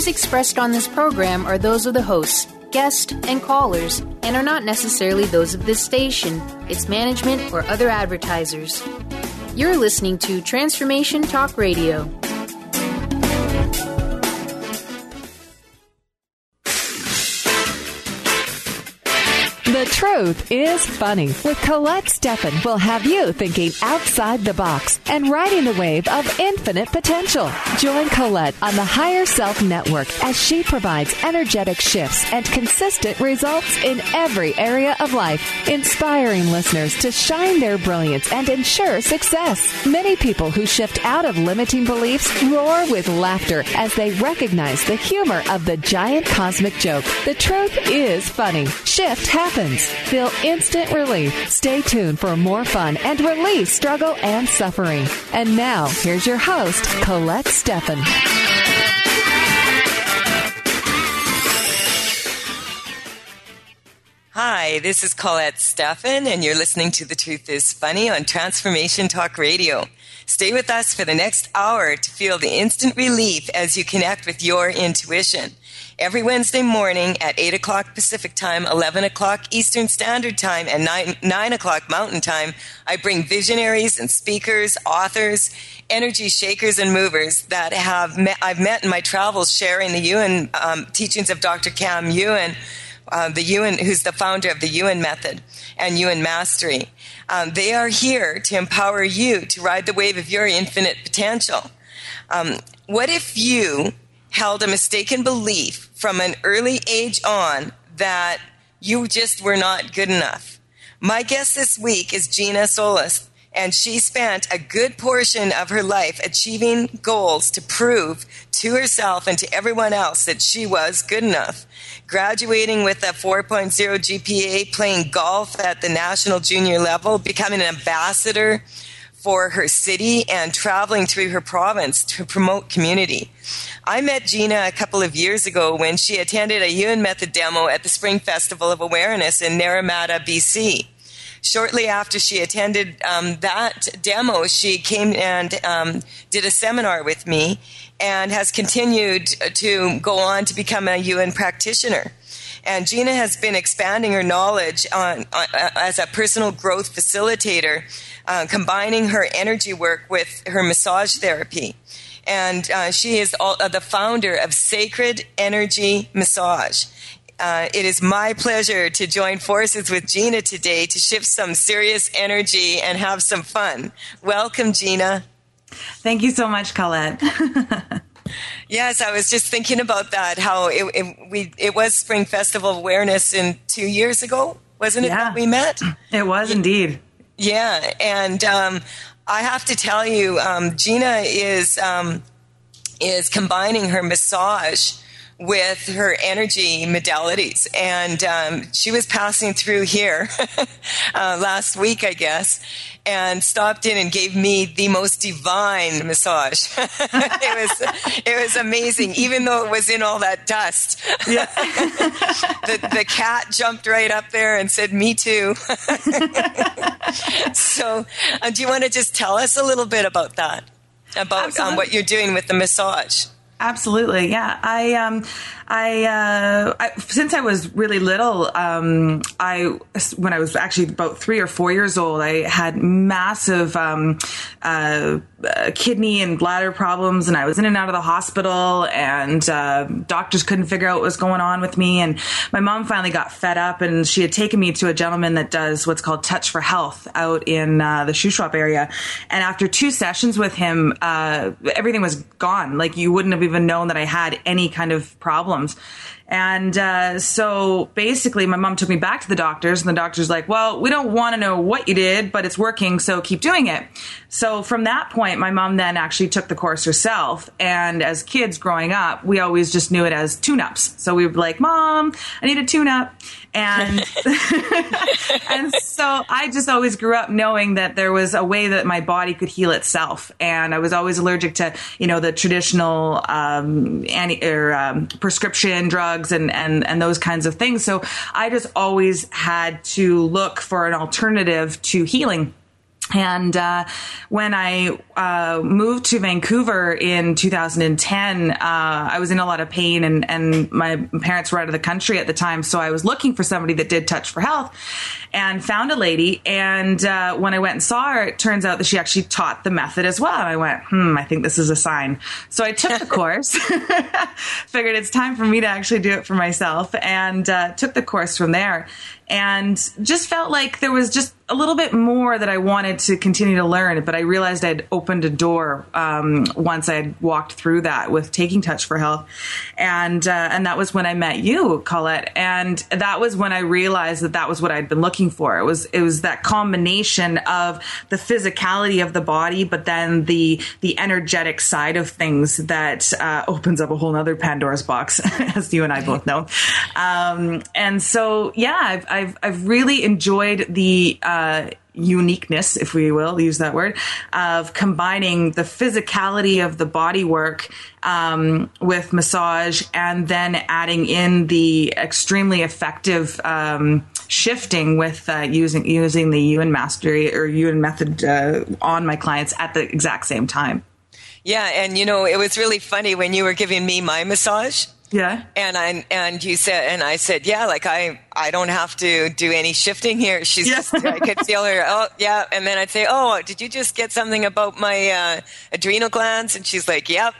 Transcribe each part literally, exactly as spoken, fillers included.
views expressed on this program are those of the hosts, guests, and callers, and are not necessarily those of this station, its management, or other advertisers. You're listening to Transformation Talk Radio. The Truth is Funny with Colette Steffen will have you thinking outside the box and riding the wave of infinite potential. Join Colette on the Higher Self Network as she provides energetic shifts and consistent results in every area of life, inspiring listeners to shine their brilliance and ensure success. Many people who shift out of limiting beliefs roar with laughter as they recognize the humor of the giant cosmic joke. The truth is funny. Shift happens. Feel instant relief. Stay tuned for more fun and release struggle and suffering. And now, here's your host, Colette Steffen. Hi, this is Colette Steffen, and you're listening to The Truth is Funny on Transformation Talk Radio. Stay with us for the next hour to feel the instant relief as you connect with your intuition. Every Wednesday morning at eight o'clock Pacific Time, eleven o'clock Eastern Standard Time, and nine, nine o'clock Mountain Time, I bring visionaries and speakers, authors, energy shakers and movers that have met, I've met in my travels sharing the Yuen um, teachings of Doctor Cam Yuen, uh, the Yuen, who's the founder of the Yuen Method and Yuen Mastery. Um, they are here to empower you to ride the wave of your infinite potential. Um, what if you held a mistaken belief from an early age on that you just were not good enough? My guest this week is Gina Solis, and she spent a good portion of her life achieving goals to prove to herself and to everyone else that she was good enough. Graduating with a four point oh G P A, playing golf at the national junior level, becoming an ambassador for her city, and traveling through her province to promote community. I met Gina a couple of years ago when she attended a Yuen Method demo at the Spring Festival of Awareness in Naramata, B C. Shortly after she attended um, that demo, she came and um, did a seminar with me and has continued to go on to become a Yuen practitioner. And Gina has been expanding her knowledge on, on, as a personal growth facilitator, uh, combining her energy work with her massage therapy. And uh, she is all, uh, the founder of Sacred Energy Massage. Uh, it is my pleasure to join forces with Gina today to shift some serious energy and have some fun. Welcome, Gina. Thank you so much, Colette. Yes, I was just thinking about that, how it, it, we, it was Spring Festival Awareness in two years ago, wasn't it, yeah. that we met? It was yeah. indeed. Yeah, and um, I have to tell you, um, Gina is um, is combining her massage with her energy modalities. And um, she was passing through here uh, last week, I guess, and stopped in and gave me the most divine massage. it was it was amazing, even though it was in all that dust. Yeah. the, the cat jumped right up there and said, "Me too." So uh, do you want to just tell us a little bit about that, about um, what you're doing with the massage? Absolutely, yeah. I, um, I, uh, I, since I was really little, um, I, when I was actually about three or four years old, I had massive, um, uh, uh, kidney and bladder problems, and I was in and out of the hospital, and, uh, doctors couldn't figure out what was going on with me. And my mom finally got fed up, and she had taken me to a gentleman that does what's called Touch for Health out in, uh, the Shuswap area. And after two sessions with him, uh, everything was gone. Like, you wouldn't have even known that I had any kind of problems. And uh, so basically my mom took me back to the doctors, and the doctor's like, well, we don't want to know what you did, but it's working, so keep doing it. So from that point, my mom then actually took the course herself. And as kids growing up, we always just knew it as tune-ups. So we were like, Mom, I need a tune-up. And and so I just always grew up knowing that there was a way that my body could heal itself. And I was always allergic to, you know, the traditional um, anti or um, prescription drugs and, and, and those kinds of things. So I just always had to look for an alternative to healing. And uh, when I uh, moved to Vancouver in two thousand ten, uh, I was in a lot of pain, and, and my parents were out of the country at the time. So I was looking for somebody that did Touch for Health, and found a lady. And uh, when I went and saw her, it turns out that she actually taught the method as well. And I went, hmm, I think this is a sign. So I took the course, figured it's time for me to actually do it for myself, and uh, took the course from there. And just felt like there was just a little bit more that I wanted to continue to learn. But I realized I'd opened a door um, once I had walked through that with taking Touch for Health. And uh, and that was when I met you, Colette. And that was when I realized that that was what I'd been looking for. It was it was that combination of the physicality of the body, but then the the energetic side of things that uh, opens up a whole other Pandora's box, as you and I both know. Um, and so, yeah, I've, I've, I've really enjoyed the uh, uniqueness, if we will use that word, of combining the physicality of the body work um, with massage, and then adding in the extremely effective um, shifting with uh, using using the Yuen Mastery or Yuen method uh, on my clients at the exact same time. Yeah, and you know, it was really funny when you were giving me my massage. Yeah. And I and you said, and I said, yeah, like I, I don't have to do any shifting here. She's yeah. just, I could feel her. Oh, yeah. And then I'd say, oh, did you just get something about my uh, adrenal glands? And she's like, yep.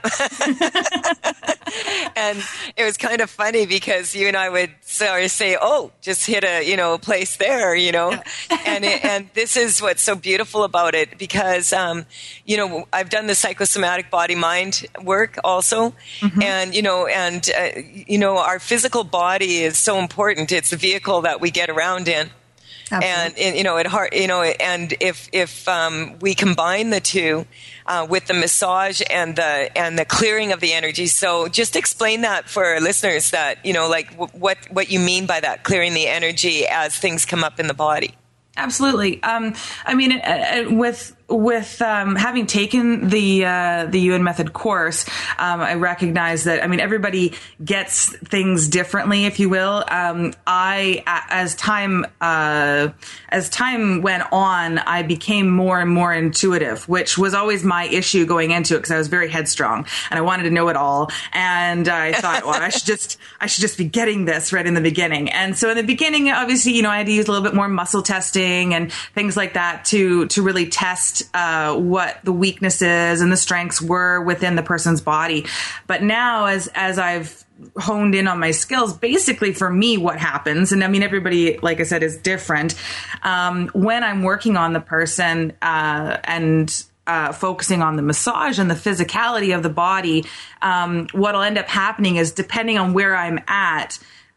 And it was kind of funny because you and I would sort of say, oh, just hit a, you know, place there, you know, yeah. and, it, and this is what's so beautiful about it because, um, you know, I've done the psychosomatic body mind work also. Mm-hmm. And, you know, and, uh, you know, our physical body is so important. It's the vehicle that we get around in. And, and, you know, it hard, you know, and if, if, um, we combine the two, uh, with the massage and the, and the clearing of the energy. So just explain that for our listeners that, you know, like w- what, what you mean by that, clearing the energy as things come up in the body. Absolutely. Um, I mean, uh, with, with um, having taken the uh, the Yuen method course, um, I recognize that, I mean, everybody gets things differently, if you will. Um, I, as time uh, as time went on, I became more and more intuitive, which was always my issue going into it because I was very headstrong and I wanted to know it all. And I thought, well, I should just I should just be getting this right in the beginning. And so in the beginning, obviously, you know, I had to use a little bit more muscle testing and things like that to to really test Uh, what the weaknesses and the strengths were within the person's body. But now as, as I've honed in on my skills, basically for me, what happens, and I mean, everybody, like I said, is different. Um, when I'm working on the person, uh, and, uh, focusing on the massage and the physicality of the body, um, what'll end up happening is depending on where I'm at,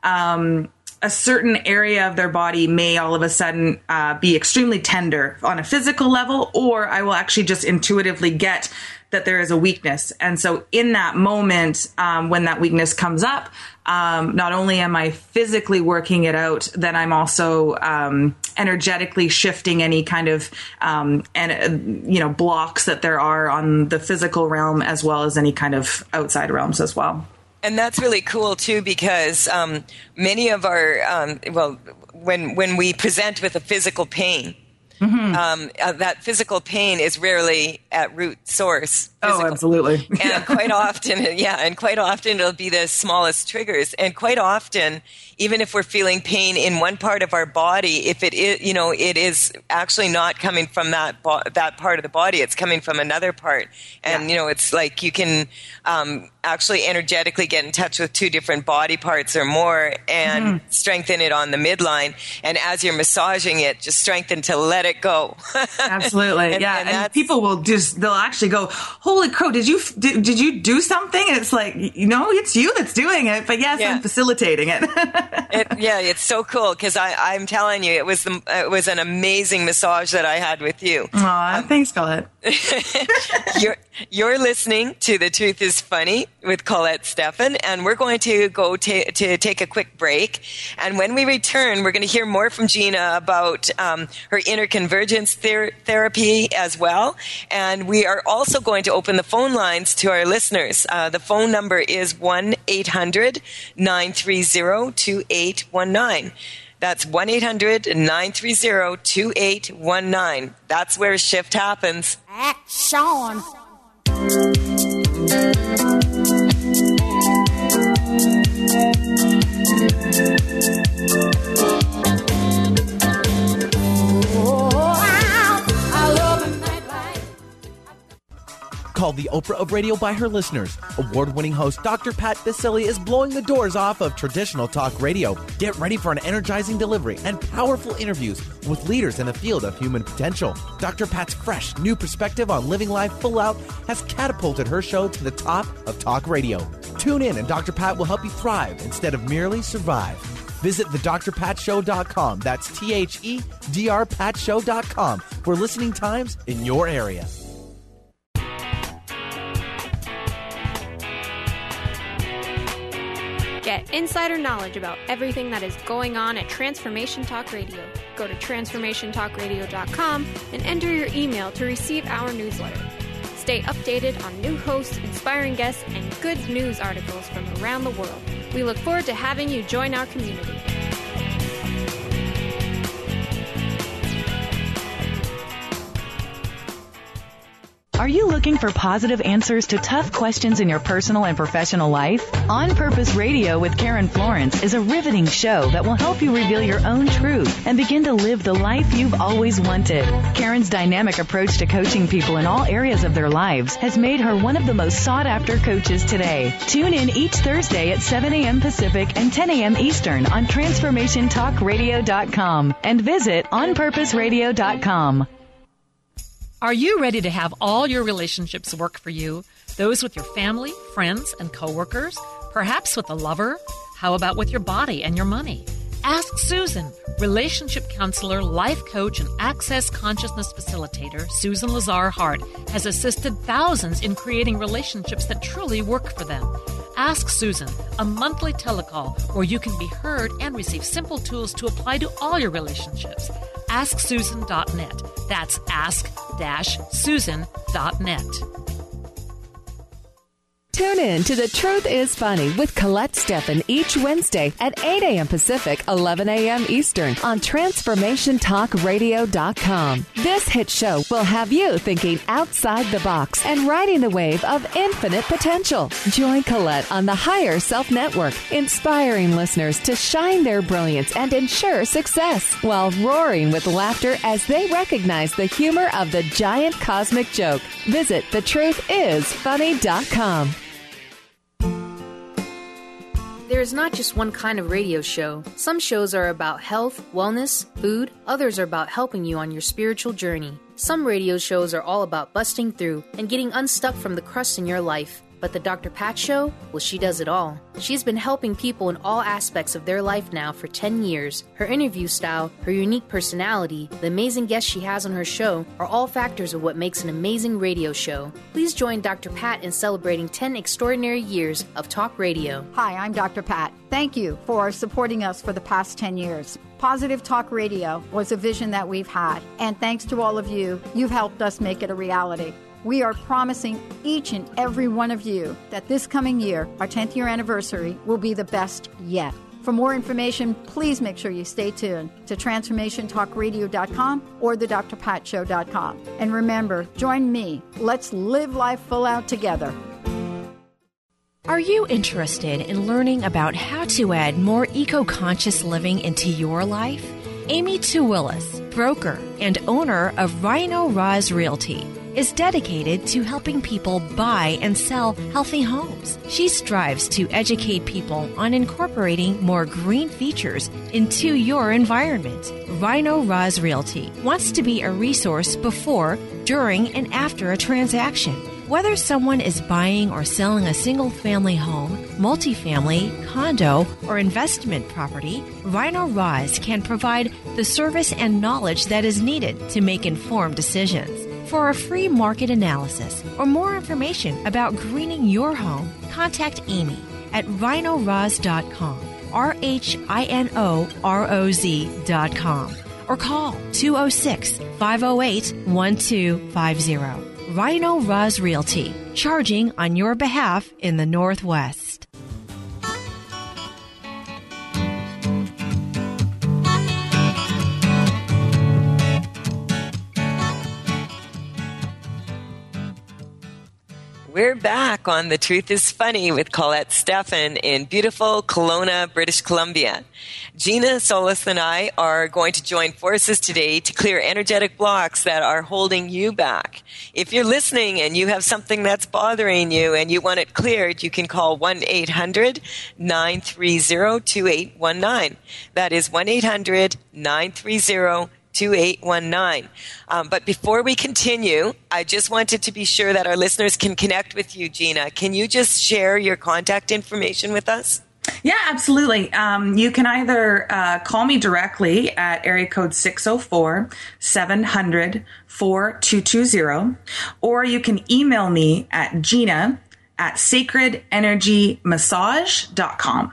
um, a certain area of their body may all of a sudden uh, be extremely tender on a physical level, or I will actually just intuitively get that there is a weakness. And so in that moment, um, when that weakness comes up, um, not only am I physically working it out, then I'm also um, energetically shifting any kind of um, and uh, you know blocks that there are on the physical realm, as well as any kind of outside realms as well. And that's really cool too, because um, many of our um, well, when when we present with a physical pain, mm-hmm. um, uh, that physical pain is rarely at root source. Physical. Oh, absolutely. And quite often, yeah, and quite often it'll be the smallest triggers. And quite often, even if we're feeling pain in one part of our body, if it is, you know, it is actually not coming from that bo- that part of the body, it's coming from another part. And, yeah. you know, it's like you can um, actually energetically get in touch with two different body parts or more and mm-hmm. strengthen it on the midline. And as you're massaging it, just strengthen to let it go. Absolutely. and, yeah. And, and people will just, they'll actually go, holy crow, did you, did, did you do something? And it's like, you know, it's you that's doing it, but yes, yeah. I'm facilitating it. it yeah, it's so cool because I'm telling you, it was the, it was an amazing massage that I had with you. Aw, um, thanks, Colette. you're, you're listening to The Truth is Funny with Colette Steffen, and we're going to go ta- to take a quick break. And when we return, we're going to hear more from Gina about um, her inner convergence ther- therapy as well. And we are also going to open the phone lines to our listeners. Uh, the phone number is one eight hundred nine three zero two eight one nine. That's one eight hundred nine three zero two eight one nine. That's where shift happens. Action! Called the Oprah of radio by her listeners, award-winning host Doctor Pat Baccili is blowing the doors off of traditional talk radio. Get ready for an energizing delivery and powerful interviews with leaders in the field of human potential. Doctor Pat's fresh, new perspective on living life full out has catapulted her show to the top of talk radio. Tune in and Doctor Pat will help you thrive instead of merely survive. Visit the dr pat show dot com. That's T H E D R pat show dot com for listening times in your area. Get insider knowledge about everything that is going on at Transformation Talk Radio. Go to transformation talk radio dot com and enter your email to receive our newsletter. Stay updated on new hosts, inspiring guests, and good news articles from around the world. We look forward to having you join our community. Are you looking for positive answers to tough questions in your personal and professional life? On Purpose Radio with Karen Florence is a riveting show that will help you reveal your own truth and begin to live the life you've always wanted. Karen's dynamic approach to coaching people in all areas of their lives has made her one of the most sought-after coaches today. Tune in each Thursday at seven a.m. Pacific and ten a.m. Eastern on transformation talk radio dot com and visit on purpose radio dot com. Are you ready to have all your relationships work for you? Those with your family, friends, and coworkers? Perhaps with a lover? How about with your body and your money? Ask Susan, relationship counselor, life coach, and access consciousness facilitator. Susan Lazar Hart has assisted thousands in creating relationships that truly work for them. Ask Susan, a monthly telecall where you can be heard and receive simple tools to apply to all your relationships. ask susan dot net. That's ask susan dot net. Tune in to The Truth is Funny with Colette Steffen each Wednesday at eight a.m. Pacific, eleven a.m. Eastern on transformation talk radio dot com. This hit show will have you thinking outside the box and riding the wave of infinite potential. Join Colette on the Higher Self Network, inspiring listeners to shine their brilliance and ensure success while roaring with laughter as they recognize the humor of the giant cosmic joke. Visit the truth is funny dot com. There is not just one kind of radio show. Some shows are about health, wellness, food. Others are about helping you on your spiritual journey. Some radio shows are all about busting through and getting unstuck from the crust in your life. But the Doctor Pat Show? Well, she does it all. She's been helping people in all aspects of their life now for ten years. Her interview style, her unique personality, the amazing guests she has on her show are all factors of what makes an amazing radio show. Please join Doctor Pat in celebrating ten extraordinary years of talk radio. Hi, I'm Doctor Pat. Thank you for supporting us for the past ten years. Positive Talk Radio was a vision that we've had, and thanks to all of you, you've helped us make it a reality. We are promising each and every one of you that this coming year, our tenth year anniversary, will be the best yet. For more information, please make sure you stay tuned to transformation talk radio dot com or the dr pat show dot com. And remember, join me. Let's live life full out together. Are you interested in learning about how to add more eco-conscious living into your life? Amy Tuwillis, broker and owner of Rhino Roz Realty, is dedicated to helping people buy and sell healthy homes. She strives to educate people on incorporating more green features into your environment. Rhino Roz Realty wants to be a resource before, during, and after a transaction. Whether someone is buying or selling a single-family home, multifamily, condo, or investment property, Rhino Roz can provide the service and knowledge that is needed to make informed decisions. For a free market analysis or more information about greening your home, contact Amy at rhino roz dot com, R H I N O R O Z dot com, or call two oh six, five oh eight, one two five oh. Rhino Roz Realty, charging on your behalf in the Northwest. We're back on The Truth is Funny with Colette Steffen in beautiful Kelowna, British Columbia. Gina Solis and I are going to join forces today to clear energetic blocks that are holding you back. If you're listening and you have something that's bothering you and you want it cleared, you can call one eight hundred nine three zero two eight one nine. That is one eight hundred nine three zero two eight one nine. Um, but before we continue, I just wanted to be sure that our listeners can connect with you, Gina. Can you just share your contact information with us? Yeah, absolutely. Um, you can either uh, call me directly at area code six oh four, seven hundred, four two two zero, or you can email me at Gina at sacred energy massage dot com.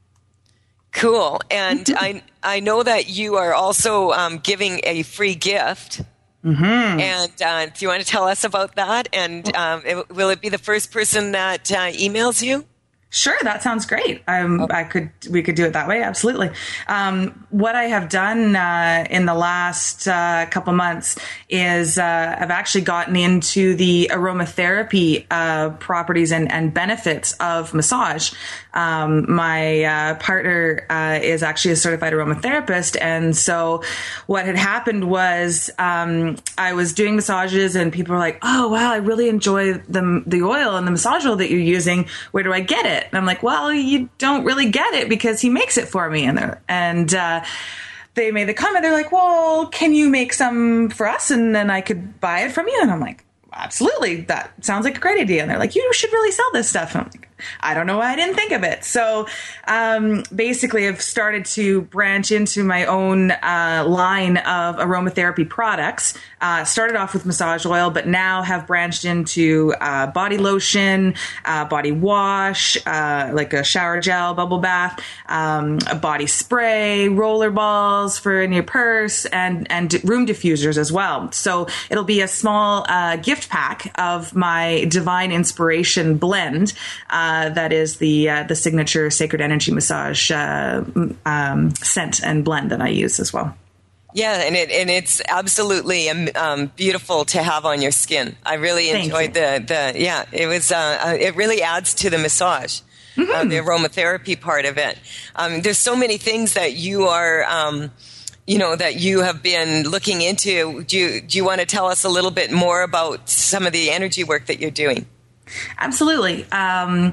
Cool. And I I know that you are also um, giving a free gift. Mm-hmm. And uh, do you want to tell us about that? And um, it, will it be the first person that uh, emails you? Sure, that sounds great. Um, okay. I could, we could do it that way. Absolutely. Um, what I have done uh, in the last uh, couple months is uh, I've actually gotten into the aromatherapy uh, properties and, and benefits of massage. Um, my uh, partner uh, is actually a certified aromatherapist, and so what had happened was um, I was doing massages, and people were like, "Oh, wow, I really enjoy the the oil and the massage oil that you're using. Where do I get it?" And I'm like, well, you don't really get it because he makes it for me. And they're, and uh, they made the comment. They're like, well, can you make some for us? And then I could buy it from you. And I'm like, absolutely. That sounds like a great idea. And they're like, you should really sell this stuff. And I'm like, I don't know why I didn't think of it. So um, basically, I've started to branch into my own uh, line of aromatherapy products. Uh, started off with massage oil, but now have branched into uh, body lotion, uh, body wash, uh, like a shower gel, bubble bath, um, a body spray, roller balls for in your purse, and and room diffusers as well. So it'll be a small uh, gift pack of my Divine Inspiration blend. Uh, Uh, that is the uh, the signature Sacred Energy Massage uh, um, scent and blend that I use as well. Yeah, and it and it's absolutely um, beautiful to have on your skin. I really Thank enjoyed you. the the yeah. It was uh, it really adds to the massage, mm-hmm. uh, the aromatherapy part of it. Um, there's so many things that you are. Um, you know, that you have been looking into. Do you, do you want to tell us a little bit more about some of the energy work that you're doing? Absolutely. Um,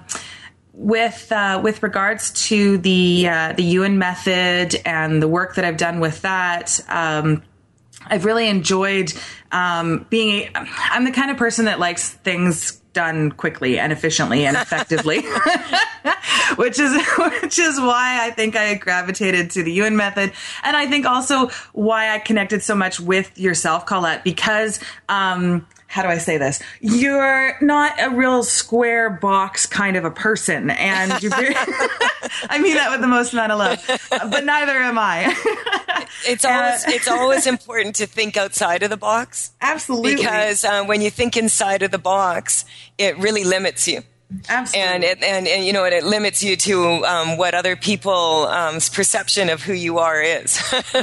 with uh, with regards to the uh, the Ewan method and the work that I've done with that, um, I've really enjoyed um, being. A, I'm the kind of person that likes things done quickly and efficiently and effectively, which is which is why I think I gravitated to the Ewan method, and I think also why I connected so much with yourself, Colette, because. Um, How do I say this? You're not a real square box kind of a person. And you're very, I mean that with the most amount of love, but neither am I. It's always, uh, it's always important to think outside of the box. Absolutely. Because uh, when you think inside of the box, it really limits you. Absolutely. And it, and, and you know, it, it limits you to um, what other people's um, perception of who you are is.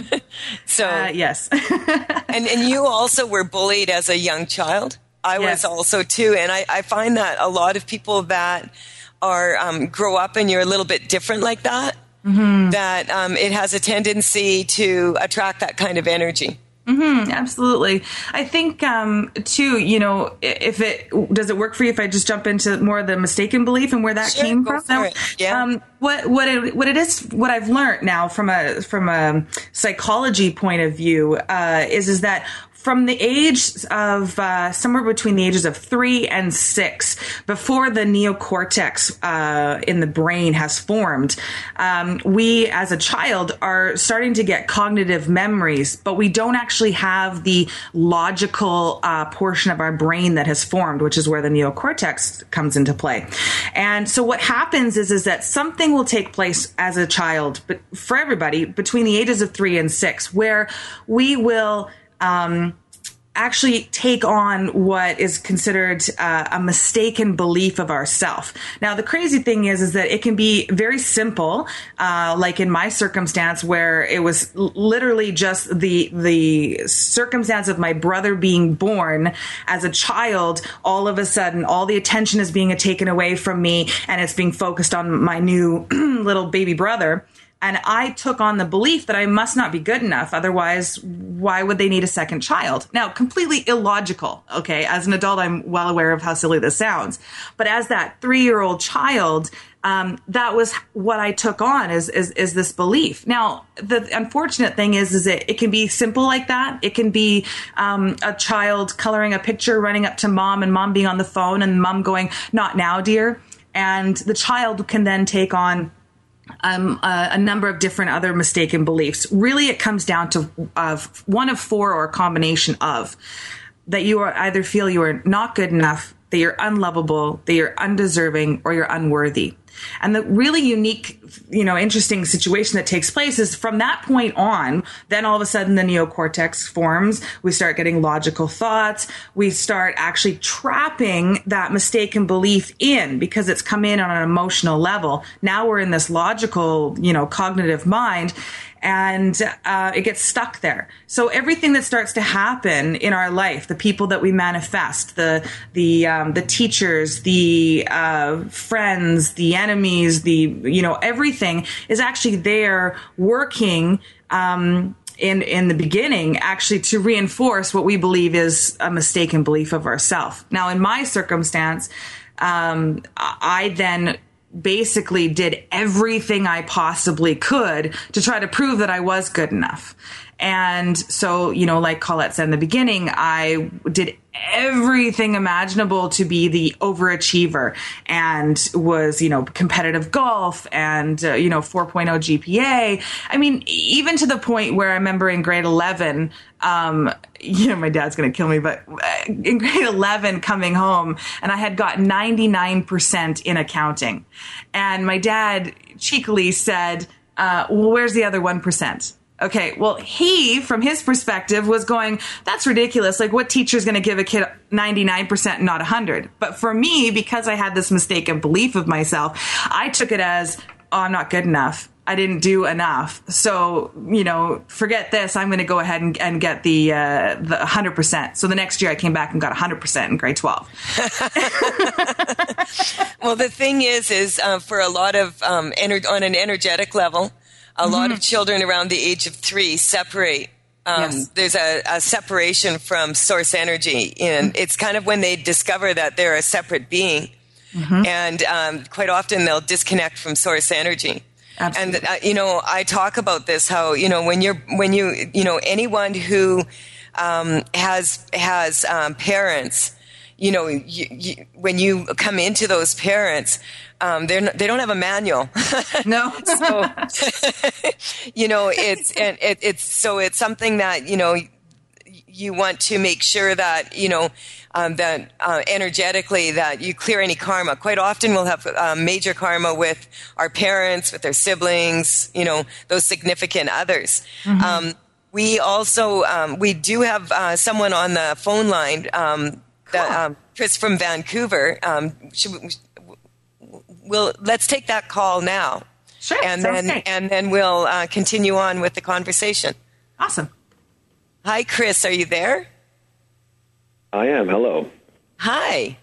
So uh, yes. and and you also were bullied as a young child. I yes. was also too, and I, I find that a lot of people that are um, grow up and you're a little bit different like that, mm-hmm. that um, it has a tendency to attract that kind of energy. Mm-hmm, absolutely. I think, um, too, you know, if it, does it work for you if I just jump into more of the mistaken belief and where that sure, came go from? For Now, it. Yeah. Um, what, what it, what it is, what I've learned now from a, from a psychology point of view, uh, is, is that from the age of uh, somewhere between the ages of three and six, before the neocortex uh, in the brain has formed, um, we as a child are starting to get cognitive memories, but we don't actually have the logical uh, portion of our brain that has formed, which is where the neocortex comes into play. And so what happens is, is that something will take place as a child, but for everybody between the ages of three and six, where we will Um, actually take on what is considered uh, a mistaken belief of ourself. Now, the crazy thing is, is that it can be very simple, uh, like in my circumstance where it was literally just the the circumstance of my brother being born as a child. All of a sudden, all the attention is being taken away from me, and it's being focused on my new little baby brother. And I took on the belief that I must not be good enough. Otherwise, why would they need a second child? Now, completely illogical. Okay. As an adult, I'm well aware of how silly this sounds. But as that three-year-old child, um, that was what I took on is, is, is this belief. Now, the unfortunate thing is, is it, it can be simple like that. It can be, um, a child coloring a picture, running up to mom and mom being on the phone and mom going, "Not now, dear." And the child can then take on Um, a, a number of different other mistaken beliefs. Really, it comes down to uh, one of four or a combination of that you are either feel you are not good enough, that you're unlovable, that you're undeserving, or you're unworthy. And the really unique, you know, interesting situation that takes place is from that point on, then all of a sudden the neocortex forms. We start getting logical thoughts. We start actually trapping that mistaken belief in because it's come in on an emotional level. Now we're in this logical, you know, cognitive mind. And uh, it gets stuck there. So everything that starts to happen in our life, the people that we manifest, the the um, the teachers, the uh, friends, the enemies, the you know everything is actually there working um, in in the beginning, actually to reinforce what we believe is a mistaken belief of ourselves. Now, in my circumstance, um, I then basically did everything I possibly could to try to prove that I was good enough. And so, you know, like Colette said in the beginning, I did everything imaginable to be the overachiever and was, you know, competitive golf and, uh, you know, four point oh G P A. I mean, even to the point where I remember in grade eleven, um, you know, my dad's going to kill me, but in grade eleven coming home and I had got ninety-nine percent in accounting. And my dad cheekily said, uh, well, where's the other one percent? Okay, well, he, from his perspective, was going, that's ridiculous. Like, what teacher is going to give a kid ninety-nine percent and not one hundred? But for me, because I had this mistaken belief of myself, I took it as, oh, I'm not good enough. I didn't do enough. So, you know, forget this. I'm going to go ahead and, and get the uh, the one hundred percent. So the next year I came back and got one hundred percent in grade twelve. Well, the thing is, is uh, for a lot of, um, ener- on an energetic level, a mm-hmm. lot of children around the age of three separate. Um, yes. There's a, a separation from source energy. And mm-hmm. it's kind of when they discover that they're a separate being. Mm-hmm. And um, quite often they'll disconnect from source energy. Absolutely. And, uh, you know, I talk about this, how, you know, when you're, when you, you know, anyone who um, has, has um, parents, you know, you, you, when you come into those parents, um, they're not, they don't have a manual. No. So, you know, it's, and it, it's, so it's something that, you know, you want to make sure that, you know, um, that uh, energetically that you clear any karma. Quite often we'll have uh, major karma with our parents, with their siblings, you know, those significant others. Mm-hmm. Um, we also, um, we do have uh, someone on the phone line, um, cool. that, um, Chris from Vancouver. Um, should we, we'll, let's take that call now. Sure. And then, great. and then we'll uh, continue on with the conversation. Awesome. Hi, Chris. Are you there? I am. Hello. Hi.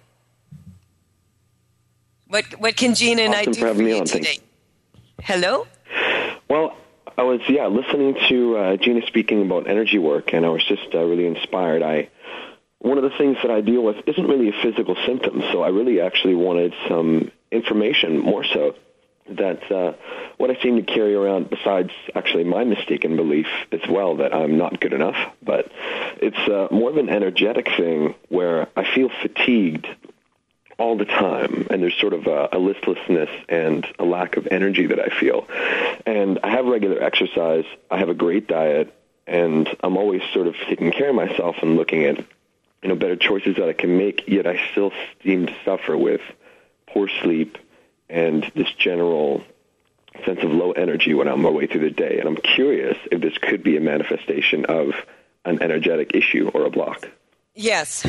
What what can Gina and awesome I do for, for you on, today? Thanks. Hello? Well, I was, yeah, listening to uh, Gina speaking about energy work, and I was just uh, really inspired. I One of the things that I deal with isn't really a physical symptom, so I really actually wanted some information, more so, that uh, what I seem to carry around, besides actually my mistaken belief as well that I'm not good enough, but it's uh, more of an energetic thing where I feel fatigued all the time, and there's sort of a, a listlessness and a lack of energy that I feel. And I have regular exercise, I have a great diet, and I'm always sort of taking care of myself and looking at, you know, better choices that I can make, yet I still seem to suffer with poor sleep and this general sense of low energy when I'm on my way through the day. And I'm curious if this could be a manifestation of an energetic issue or a block. Yes.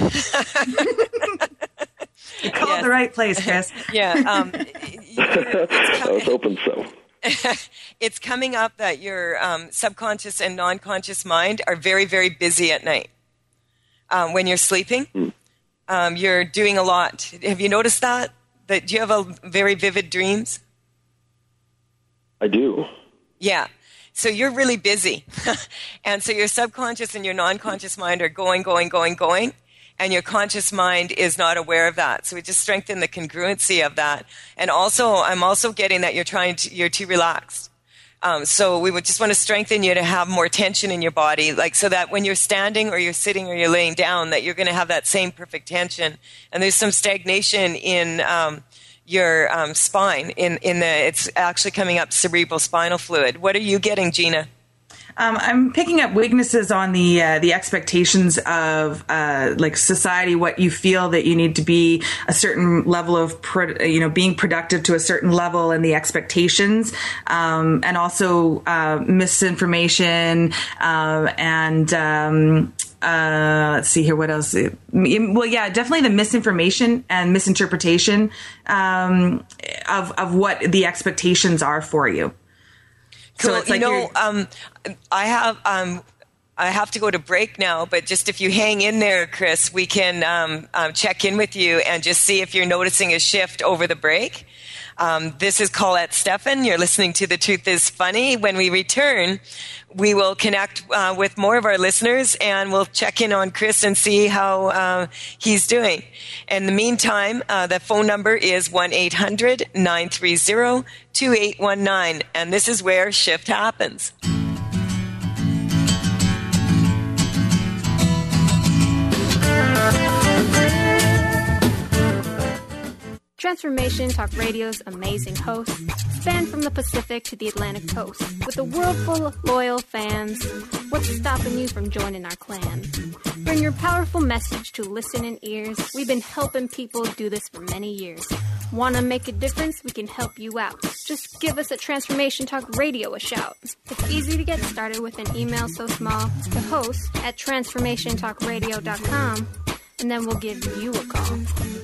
You called yes. the right place, Chris. Yeah. Um, I was hoping so. It's coming up that your um, subconscious and non-conscious mind are very, very busy at night. Um, when you're sleeping, mm. um, you're doing a lot. Have you noticed that? That do you have a very vivid dreams? I do. Yeah. So you're really busy. And so your subconscious and your non-conscious mind are going, going, going, going. And your conscious mind is not aware of that. So we just strengthen the congruency of that. And also, I'm also getting that you're trying to, you're too relaxed. Um, so we would just want to strengthen you to have more tension in your body, like so that when you're standing or you're sitting or you're laying down, that you're going to have that same perfect tension. And there's some stagnation in um, your um, spine. In in the, it's actually coming up cerebral spinal fluid. What are you getting, Gina? Um, I'm picking up weaknesses on the uh, the expectations of uh, like society. What you feel that you need to be a certain level of pro- you know being productive to a certain level, and the expectations, um, and also uh, misinformation uh, and. Um, Uh, let's see here. What else? Well, yeah, definitely the misinformation and misinterpretation um, of of what the expectations are for you. Cool. So it's like you know, um, I have um, I have to go to break now, but just if you hang in there, Chris, we can um, um, check in with you and just see if you're noticing a shift over the break. Um, this is Colette Stephan. You're listening to The Truth is Funny. When we return, we will connect uh, with more of our listeners, and we'll check in on Chris and see how uh, he's doing. In the meantime, uh, the phone number is one eight hundred nine three zero two eight one nine, and this is where shift happens. Transformation Talk Radio's amazing hosts span from the Pacific to the Atlantic coast. With a world full of loyal fans, what's stopping you from joining our clan? Bring your powerful message to listening ears. We've been helping people do this for many years. Want to make a difference? We can help you out. Just give us at Transformation Talk Radio a shout. It's easy to get started with an email so small to host at transformation talk radio dot com, and then we'll give you a call.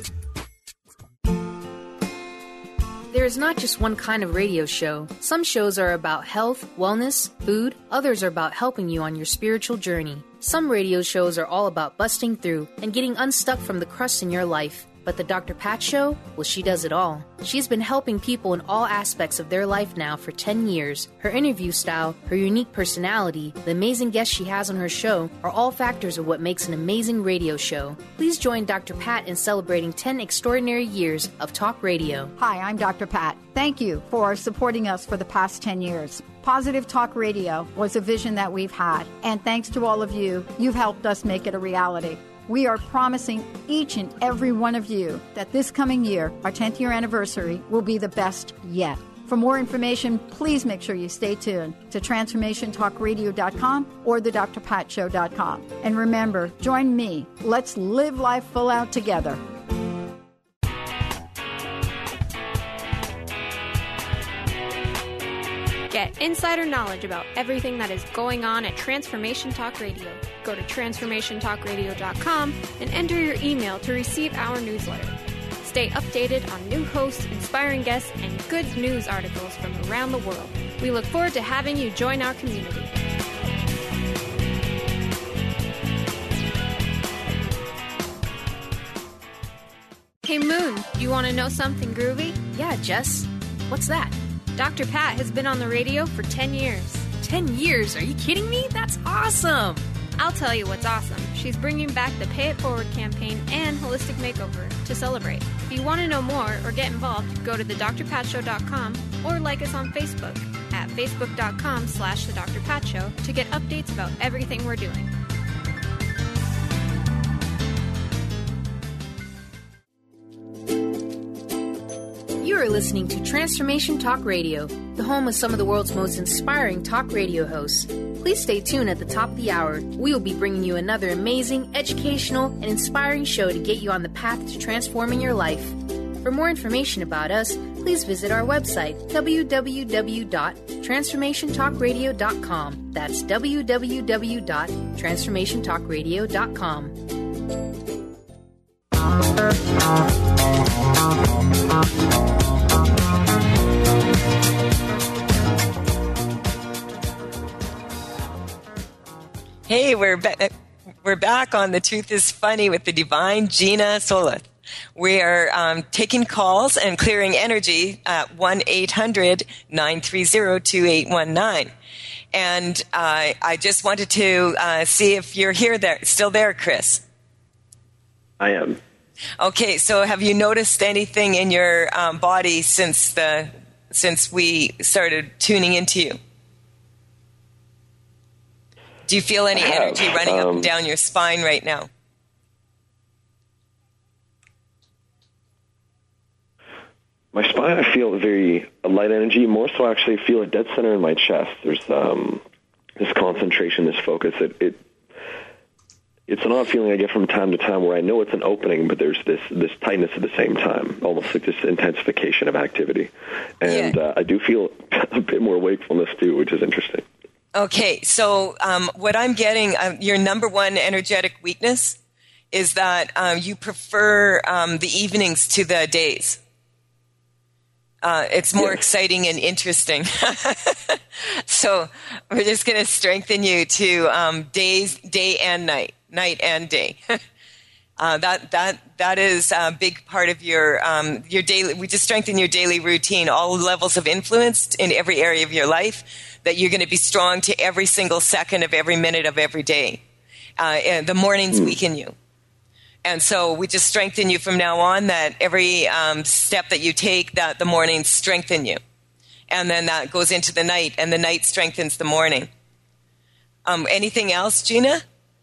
There is not just one kind of radio show. Some shows are about health, wellness, food. Others are about helping you on your spiritual journey. Some radio shows are all about busting through and getting unstuck from the crust in your life. But the Doctor Pat Show? Well, she does it all. She's been helping people in all aspects of their life now for ten years. Her interview style, her unique personality, the amazing guests she has on her show are all factors of what makes an amazing radio show. Please join Doctor Pat in celebrating ten extraordinary years of talk radio. Hi, I'm Doctor Pat. Thank you for supporting us for the past ten years. Positive Talk Radio was a vision that we've had, and thanks to all of you, you've helped us make it a reality. We are promising each and every one of you that this coming year, our tenth year anniversary, will be the best yet. For more information, please make sure you stay tuned to transformation talk radio dot com or the dr pat show dot com. And remember, join me. Let's live life full out together. Get insider knowledge about everything that is going on at Transformation Talk Radio. Go to transformation talk radio dot com and enter your email to receive our newsletter. Stay updated on new hosts, inspiring guests, and good news articles from around the world. We look forward to having you join our community. Hey Moon, you want to know something groovy? Yeah, Jess. What's that? Doctor Pat has been on the radio for ten years. ten years? Are you kidding me? That's awesome! I'll tell you what's awesome. She's bringing back the Pay It Forward campaign and Holistic Makeover to celebrate. If you want to know more or get involved, go to the dr pat show dot com or like us on Facebook at facebook dot com slash the Doctor Pat Show to get updates about everything we're doing. You are listening to Transformation Talk Radio, the home of some of the world's most inspiring talk radio hosts. Please stay tuned at the top of the hour. We will be bringing you another amazing, educational, and inspiring show to get you on the path to transforming your life. For more information about us, please visit our website, w w w dot transformation talk radio dot com. That's w w w dot transformation talk radio dot com. Hey, we're ba- we're back on The Truth is Funny with the divine Gina Soleth. We are um, taking calls and clearing energy at one eight hundred nine three zero two eight one nine. And uh, I just wanted to uh, see if you're here there, still there, Chris. I am. Okay, so have you noticed anything in your um, body since the since we started tuning into you? Do you feel any have, energy running um, up and down your spine right now? My spine, I feel very a light energy. More so, I actually feel a dead center in my chest. There's um, this concentration, this focus. It, it it's an odd feeling I get from time to time where I know it's an opening, but there's this this tightness at the same time, almost like this intensification of activity. And yeah. uh, I do feel a bit more wakefulness too, which is interesting. Okay, so um, what I'm getting, um, your number one energetic weakness is that um, you prefer um, the evenings to the days. Uh, it's more yes. exciting and interesting. So we're just going to strengthen you to um, days, day and night, night and day. uh, that that that is a big part of your um, your daily. We just strengthen your daily routine, all levels of influence in every area of your life. That you're going to be strong to every single second of every minute of every day. Uh, and the mornings mm. weaken you. And so we just strengthen you from now on, that every um, step that you take, that the mornings strengthen you. And then that goes into the night, and the night strengthens the morning. Um, anything else, Gina?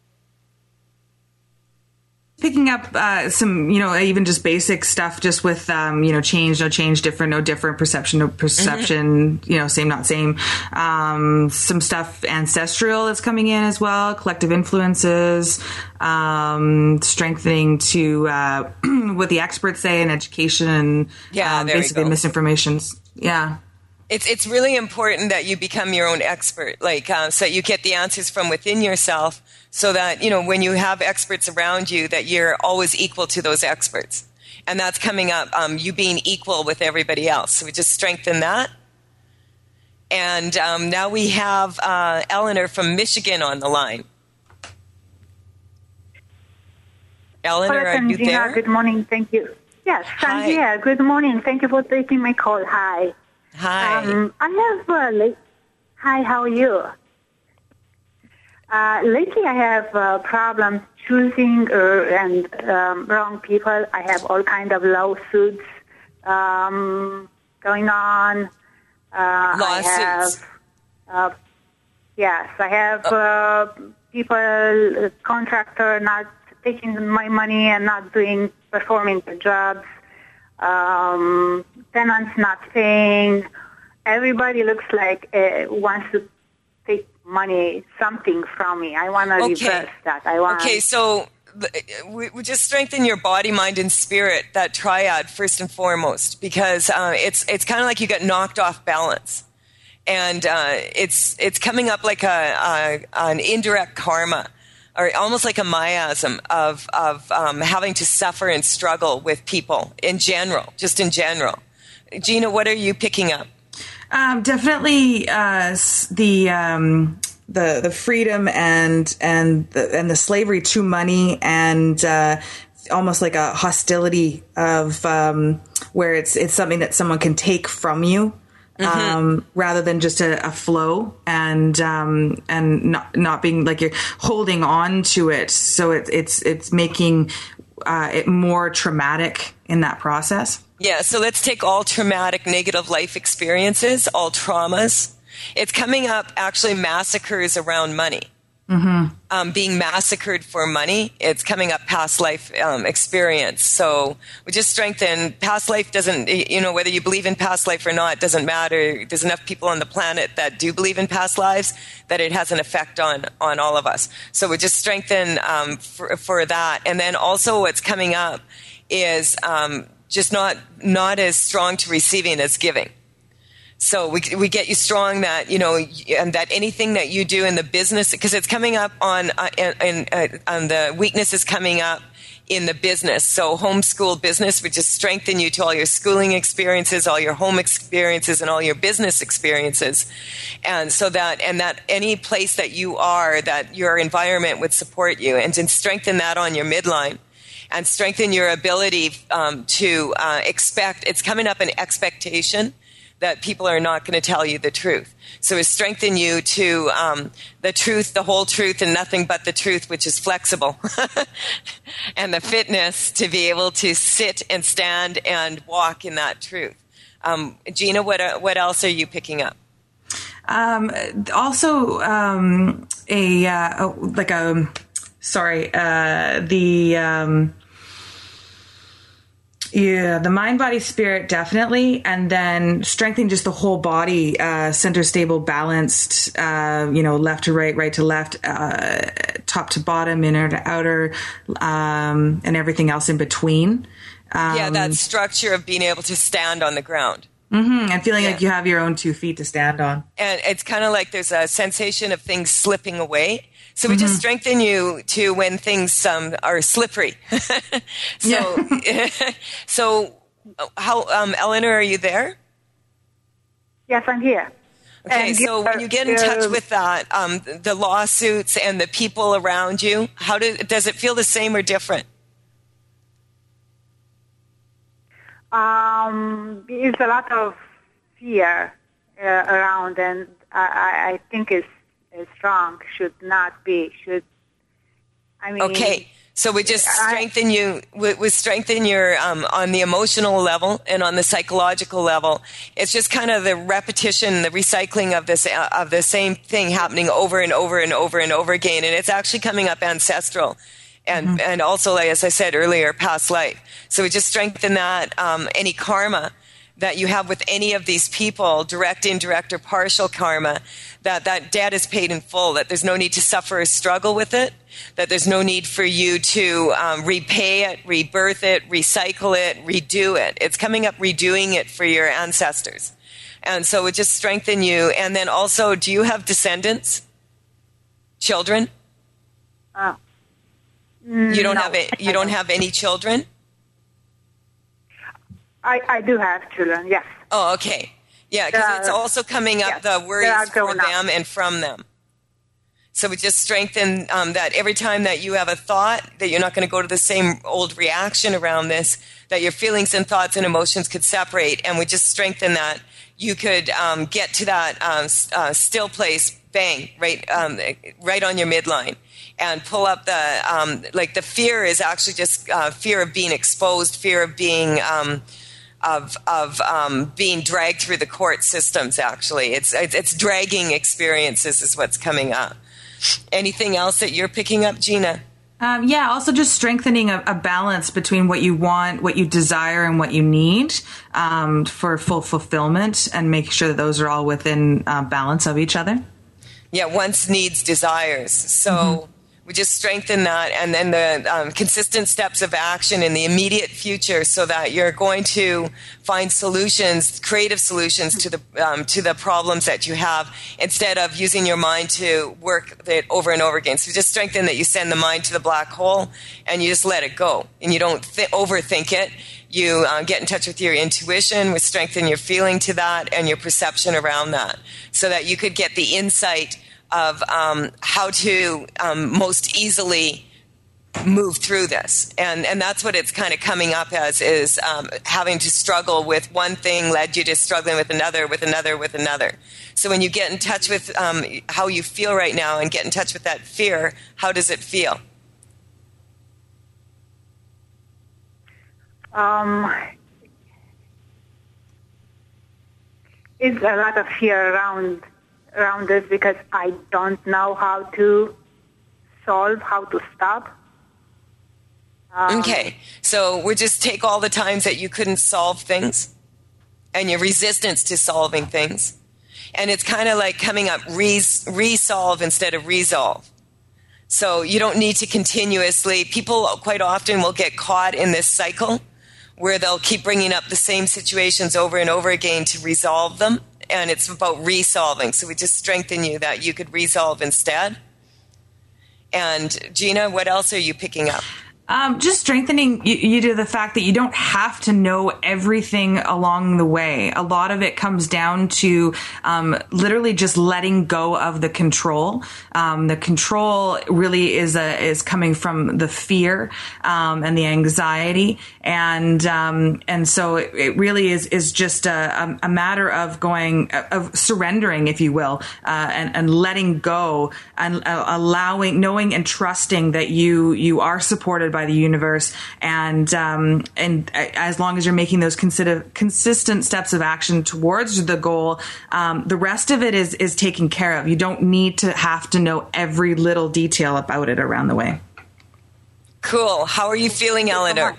Picking up uh, some, you know, even just basic stuff, just with, um, you know, change, no change, different, no different, perception, no perception, mm-hmm. you know, same, not same. Um, some stuff ancestral that's coming in as well, collective influences, um, strengthening to uh, what the experts say in education and yeah, um, basically misinformations. Yeah. It's it's really important that you become your own expert, like uh, so that you get the answers from within yourself, so that, you know, when you have experts around you, that you're always equal to those experts. And that's coming up, um, you being equal with everybody else. So we just strengthen that. And um, now we have uh, Eleanor from Michigan on the line. Eleanor, Hello, are you Gina. there? Good morning. Thank you. Yes, I'm here. Good morning. Thank you for taking my call. Hi. Hi. Um, I have, uh, la- hi, how are you? Uh, lately I have uh, problems choosing uh, and um, wrong people. I have all kind of lawsuits um, going on. Uh, Lawsuits? I have, uh, yes, I have uh, people, uh, contractor not taking my money and not doing, performing the jobs. Um, tenants not paying. Everybody looks like uh, wants to take money, something from me. I want to okay. reverse that. I want. Okay, so we, we just strengthen your body, mind, and spirit. That triad first and foremost, because uh, it's it's kind of like you got knocked off balance, and uh, it's it's coming up like a, a an indirect karma. Or almost like a miasm of of um, having to suffer and struggle with people in general, just in general. Gina, what are you picking up? Um, definitely uh, the um, the the freedom and and the, and the slavery to money, and uh, almost like a hostility of um, where it's it's something that someone can take from you. Mm-hmm. Um, rather than just a, a flow, and um, and not not being like you're holding on to it, so it, it's it's making uh, it more traumatic in that process. Yeah, so let's take all traumatic negative life experiences, all traumas. It's coming up actually massacres around money. Mm-hmm. Um, being massacred for money, it's coming up past life um, experience. So we just strengthen past life. Doesn't, you know, whether you believe in past life or not, doesn't matter. There's enough people on the planet that do believe in past lives that it has an effect on on all of us. So we just strengthen um, for, for that. And then also what's coming up is um, just not not as strong to receiving as giving. So we we get you strong that, you know, and that anything that you do in the business, because it's coming up on uh, in, uh, on the weakness is coming up in the business. So homeschool business would just strengthen you to all your schooling experiences, all your home experiences, and all your business experiences. And so that, and that any place that you are, that your environment would support you, and to strengthen that on your midline. And strengthen your ability um, to uh, expect. It's coming up an expectation that people are not going to tell you the truth. So it strengthen you to um, the truth, the whole truth, and nothing but the truth, which is flexible. And the fitness to be able to sit and stand and walk in that truth. Um, Gina, what uh, what else are you picking up? Um, also, um, a uh, like a sorry, uh, the. Um, Yeah, the mind, body, spirit, definitely. And then strengthening just the whole body, uh, center, stable, balanced, uh, you know, left to right, right to left, uh, top to bottom, inner to outer, um, and everything else in between. Um, yeah, that structure of being able to stand on the ground. Mm-hmm, and feeling yeah. like you have your own two feet to stand on. And it's kind of like there's a sensation of things slipping away. So we mm-hmm. just strengthen you to when things um, are slippery. so, yeah. so how, um, Eleanor, are you there? Yes, I'm here. Okay, and so when you get in touch with that, um, the lawsuits and the people around you, how do, does it feel the same or different? Um, there's a lot of fear uh, around, and I, I think it's strong. Should not be. Should I mean? Okay, so we just strengthen I, you. We, we strengthen your um, on the emotional level and on the psychological level. It's just kind of the repetition, the recycling of this uh, of the same thing happening over and over and over and over again, and it's actually coming up ancestral. And mm-hmm. and also, like, as I said earlier, past life. So we just strengthen that, um, any karma that you have with any of these people, direct, indirect, or partial karma, that that debt is paid in full, that there's no need to suffer or struggle with it, that there's no need for you to um, repay it, rebirth it, recycle it, redo it. It's coming up redoing it for your ancestors. And so it just strengthen you. And then also, do you have descendants? Children? Oh. You don't no, have it. You don't have any children? I, I do have children, yes. Oh, okay. Yeah, because it's also coming up, yes, the worries for them and from them. So we just strengthen um, that every time that you have a thought, that you're not going to go to the same old reaction around this, that your feelings and thoughts and emotions could separate, and we just strengthen that. You could um, get to that um, uh, still place, bang, right, um, right on your midline. And pull up the, um, like the fear is actually just uh, fear of being exposed, fear of being, um, of of um, being dragged through the court systems. Actually, it's it's dragging experiences is what's coming up. Anything else that you're picking up, Gina? Um, yeah, also just strengthening a, a balance between what you want, what you desire, and what you need um, for full fulfillment, and make sure that those are all within uh, balance of each other. Yeah, wants, needs, desires. So. Mm-hmm. We just strengthen that, and then the um, consistent steps of action in the immediate future, so that you're going to find solutions, creative solutions to the um, to the problems that you have, instead of using your mind to work it over and over again. So just strengthen that you send the mind to the black hole, and you just let it go, and you don't th- overthink it. You uh, get in touch with your intuition, we strengthen your feeling to that and your perception around that, so that you could get the insight of um, how to um, most easily move through this. And and that's what it's kind of coming up as, is um, having to struggle with one thing led you to struggling with another, with another, with another. So when you get in touch with um, how you feel right now and get in touch with that fear, how does it feel? Um, it's a lot of fear around around this, because I don't know how to solve, how to stop. Um, okay, so we just take all the times that you couldn't solve things and your resistance to solving things, and it's kind of like coming up res- resolve instead of resolve. So you don't need to continuously, people quite often will get caught in this cycle where they'll keep bringing up the same situations over and over again to resolve them. And it's about resolving. So we just strengthen you that you could resolve instead. And Gina, what else are you picking up? Um, just strengthening you, you to the fact that you don't have to know everything along the way. A lot of it comes down to um, literally just letting go of the control. Um, the control really is a, is coming from the fear um, and the anxiety, and um, and so it, it really is is just a, a matter of going of surrendering, if you will, uh, and and letting go and uh, allowing, knowing, and trusting that you you are supported by the universe, and um, and as long as you're making those consider, consistent steps of action towards the goal, um, the rest of it is is taken care of. You don't need to have to know every little detail about it around the way. Cool. How are you feeling, Eleanor?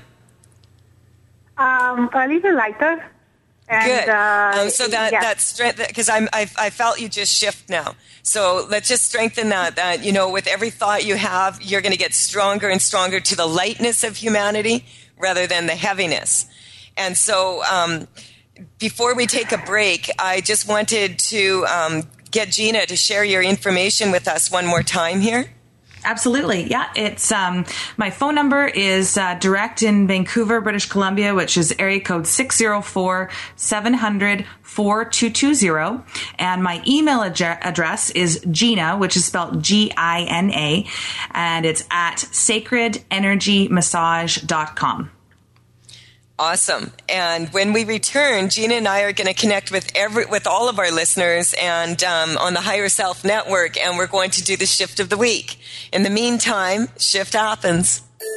Um, a little lighter. And, Good. Uh, um, so that yeah. that strength, because I'm I, I felt you just shift now. So let's just strengthen that. That you know, with every thought you have, you're going to get stronger and stronger to the lightness of humanity rather than the heaviness. And so, um, before we take a break, I just wanted to um, get Gina to share your information with us one more time here. Absolutely. Yeah. It's, um, my phone number is, uh, direct in Vancouver, British Columbia, which is area code six oh four, seven hundred, four two two zero. And my email ad- address is Gina, which is spelled G I N A, and it's at sacred energy massage dot com. Awesome. And when we return, Gina and I are going to connect with every, with all of our listeners and um, on the Higher Self Network, and we're going to do the shift of the week. In the meantime, shift happens.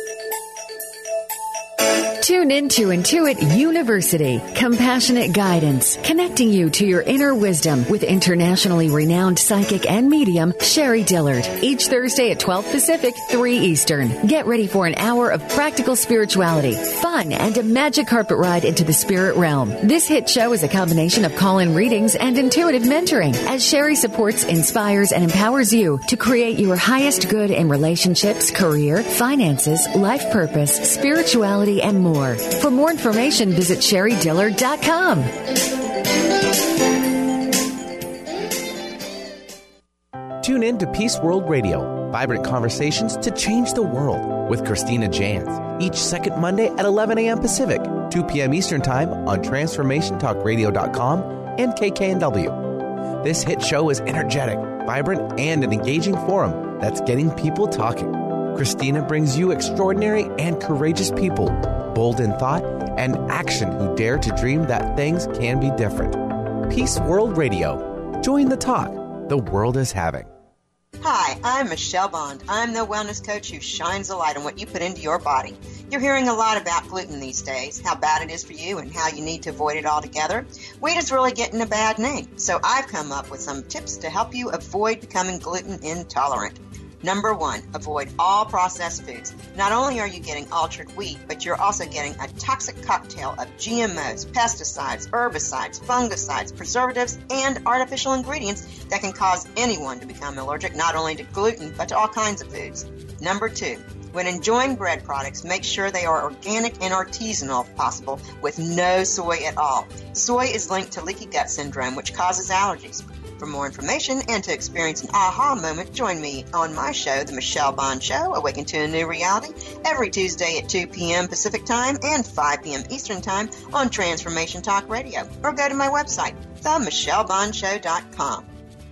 Tune into Intuit University, compassionate guidance, connecting you to your inner wisdom with internationally renowned psychic and medium Sherry Dillard. Each Thursday at twelve Pacific, three Eastern. Get ready for an hour of practical spirituality, fun, and a magic carpet ride into the spirit realm. This hit show is a combination of call-in readings and intuitive mentoring, as Sherry supports, inspires, and empowers you to create your highest good in relationships, career, finances, life purpose, spirituality, and more. For more information, visit sherry dillard dot com. Tune in to Peace World Radio, vibrant conversations to change the world with Christina Jantz, each second Monday at eleven a.m. Pacific, two p.m. Eastern Time on transformation talk radio dot com and K K N W. This hit show is energetic, vibrant, and an engaging forum that's getting people talking. Christina brings you extraordinary and courageous people, bold in thought and action, who dare to dream that things can be different. Peace World Radio. Join the talk the world is having. Hi, I'm Michelle Bond. I'm the wellness coach who shines a light on what you put into your body. You're hearing a lot about gluten these days, how bad it is for you and how you need to avoid it altogether. Wheat is really getting a bad name, so I've come up with some tips to help you avoid becoming gluten intolerant. Number one, avoid all processed foods. Not only are you getting altered wheat, but you're also getting a toxic cocktail of G M Os, pesticides, herbicides, fungicides, preservatives, and artificial ingredients that can cause anyone to become allergic not only to gluten, but to all kinds of foods. Number two, when enjoying bread products, make sure they are organic and artisanal if possible, with no soy at all. Soy is linked to leaky gut syndrome, which causes allergies. For more information and to experience an aha moment, join me on my show, The Michelle Bond Show, Awaken to a New Reality, every Tuesday at two p.m. Pacific Time and five p.m. Eastern Time on Transformation Talk Radio. Or go to my website, the michelle bond show dot com.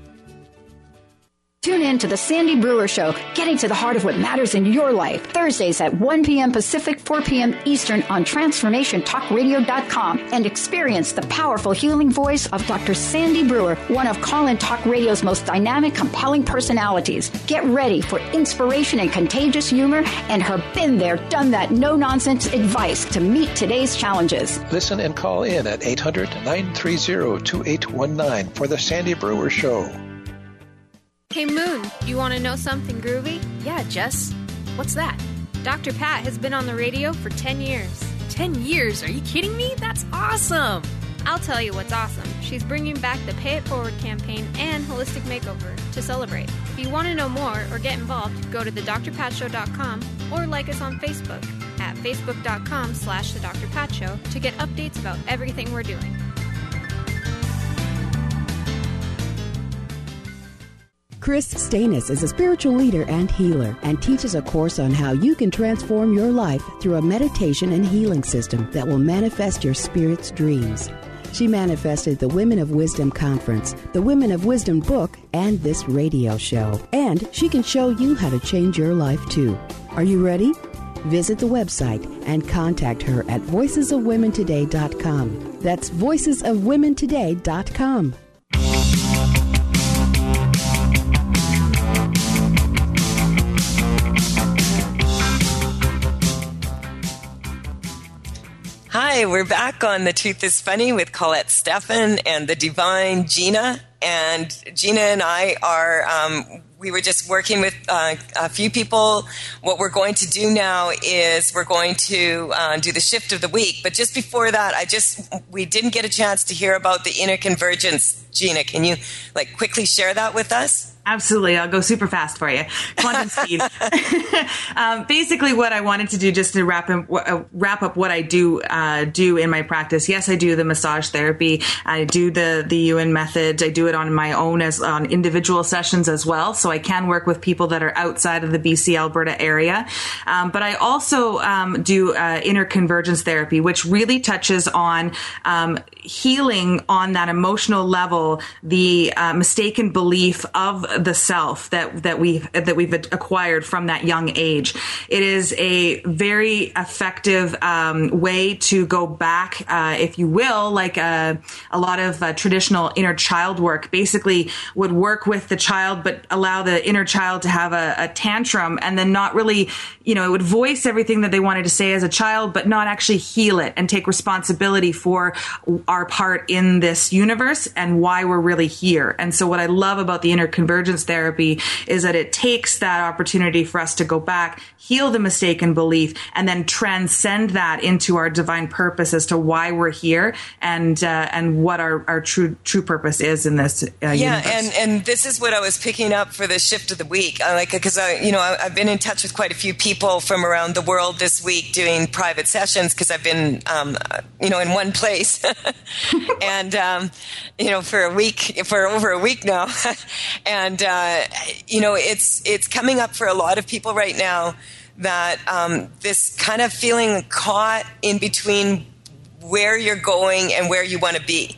Tune in to the Sandy Brewer Show, getting to the heart of what matters in your life. Thursdays at one p.m. Pacific, four p.m. Eastern on transformation talk radio dot com, and experience the powerful healing voice of Doctor Sandy Brewer, one of Call-In Talk Radio's most dynamic, compelling personalities. Get ready for inspiration and contagious humor and her been there, done that, no-nonsense advice to meet today's challenges. Listen and call in at eight hundred, nine three zero, two eight one nine for the Sandy Brewer Show. Hey Moon, you want to know something groovy? Yeah, Jess. What's that? Doctor Pat has been on the radio for ten years. Ten years? Are you kidding me? That's awesome! I'll tell you what's awesome. She's bringing back the Pay It Forward campaign and Holistic Makeover to celebrate. If you want to know more or get involved, go to the dr pat show dot com or like us on Facebook at facebook dot com slash the Doctor Pat Show to get updates about everything we're doing. Chris Stanis is a spiritual leader and healer and teaches a course on how you can transform your life through a meditation and healing system that will manifest your spirit's dreams. She manifested the Women of Wisdom Conference, the Women of Wisdom book, and this radio show. And she can show you how to change your life too. Are you ready? Visit the website and contact her at voices of women today dot com. That's voices of women today dot com. Hi, we're back on The Truth is Funny with Colette Steffen and the divine Gina. And Gina and I are, um, we were just working with uh, a few people. What we're going to do now is we're going to uh, do the shift of the week. But just before that, I just, we didn't get a chance to hear about the inner convergence. Gina, can you like quickly share that with us? Absolutely. I'll go super fast for you. Quantum speed. um, basically what I wanted to do, just to wrap up, uh, wrap up what I do, uh, do in my practice. Yes, I do the massage therapy. I do the, the Ewan method. I do it on my own as on individual sessions as well. So I can work with people that are outside of the B C Alberta area. Um, but I also, um, do, uh, inner convergence therapy, which really touches on, um, healing on that emotional level, the, uh, mistaken belief of the self that that we've that we've acquired from that young age. It is a very effective um, way to go back, uh, if you will, like a, a lot of uh, traditional inner child work. Basically, would work with the child, but allow the inner child to have a, a tantrum, and then not really, you know, it would voice everything that they wanted to say as a child, but not actually heal it and take responsibility for our part in this universe and why we're really here. And so, what I love about the inner convergence therapy is that it takes that opportunity for us to go back, heal the mistaken belief, and then transcend that into our divine purpose as to why we're here and uh, and what our, our true true purpose is in this uh, yeah, universe. and and this is what I was picking up for the shift of the week. I like because I you know I, I've been in touch with quite a few people from around the world this week doing private sessions because I've been um, you know in one place and um, you know for a week for over a week now and. And, uh, you know, it's it's coming up for a lot of people right now that um, this kind of feeling caught in between where you're going and where you want to be.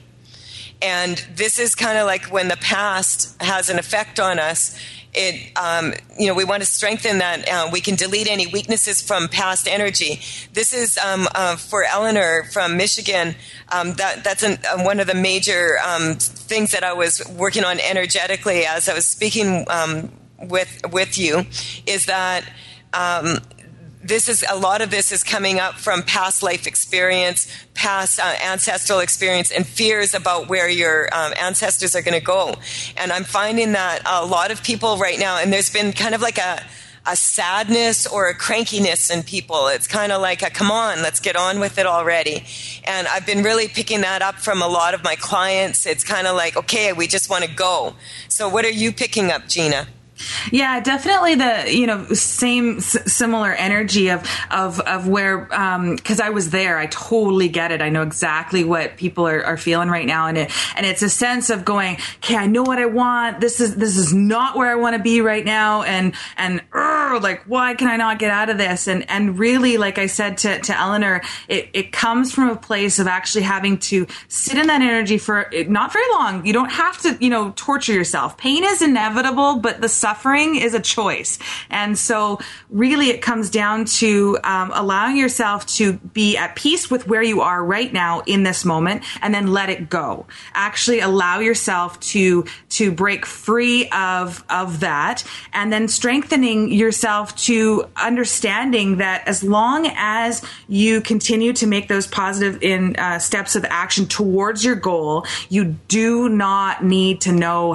And this is kind of like when the past has an effect on us. It, um, you know, we want to strengthen that. Uh, we can delete any weaknesses from past energy. This is um, uh, for Eleanor from Michigan. Um, that that's an, uh, one of the major um, things that I was working on energetically as I was speaking um, with with you. Is that um, this is a lot of this is coming up from past life experience, past uh, ancestral experience, and fears about where your um, ancestors are going to go. And I'm finding that a lot of people right now, and there's been kind of like a, a sadness or a crankiness in people. It's kind of like a, come on, let's get on with it already. And I've been really picking that up from a lot of my clients. It's kind of like, okay, we just want to go. So what are you picking up, Gina? Yeah, definitely the, you know, same s- similar energy of, of, of where, um, cause I was there. I totally get it. I know exactly what people are, are feeling right now. And it, and it's a sense of going, okay, I know what I want. This is, this is not where I want to be right now. And, and, uh, like, why can I not get out of this? And, and really, like I said to, to Eleanor, it, it comes from a place of actually having to sit in that energy for not very long. You don't have to, you know, torture yourself. Pain is inevitable, but the suffering is a choice. And so really it comes down to um, allowing yourself to be at peace with where you are right now in this moment and then let it go. Actually allow yourself to to break free of of that and then strengthening yourself to understanding that as long as you continue to make those positive in uh, steps of action towards your goal, you do not need to know